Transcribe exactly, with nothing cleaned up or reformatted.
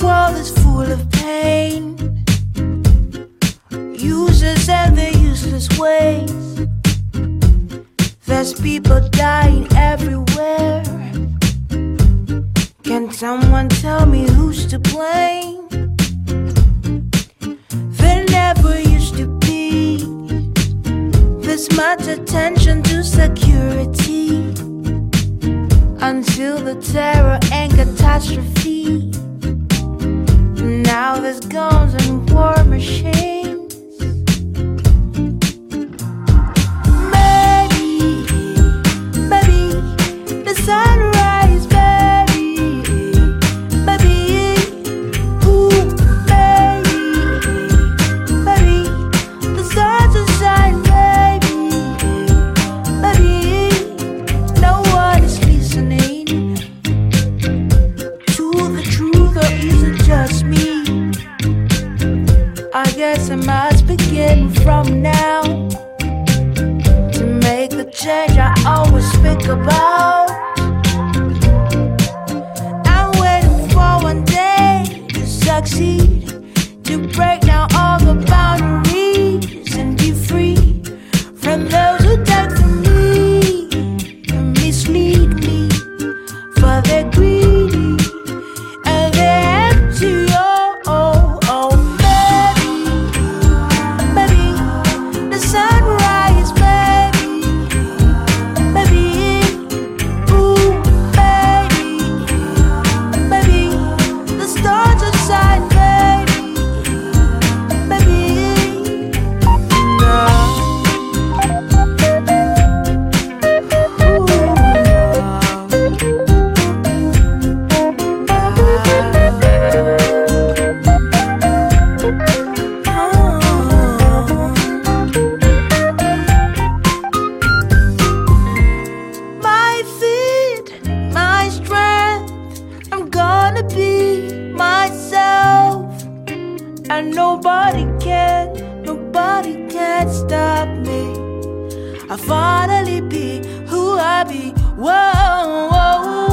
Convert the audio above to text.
world is full of pain, users and their useless ways. There's people dying everywhere. Can someone tell me who's to blame? There never used to be this much attention to security until the terror and catastrophe. Now there's guns and war machines. Maybe, maybe the sunrise, maybe, maybe, ooh, maybe, maybe the stars will shine, maybe, maybe no one is listening to the truth, or is it just me? I guess I must begin from now to make the change I always speak about. I'm waiting for one day to succeed, to break down all the boundaries and be free from those who take from me and mislead me, for they're greedy and they're empty. Oh, oh, oh. Sunrise, baby, baby, ooh, baby, baby, the stars are shine, baby, baby, no. My feet, my strength, I'm gonna be myself, and nobody can, nobody can stop me. I finally be who I be. Whoa, whoa.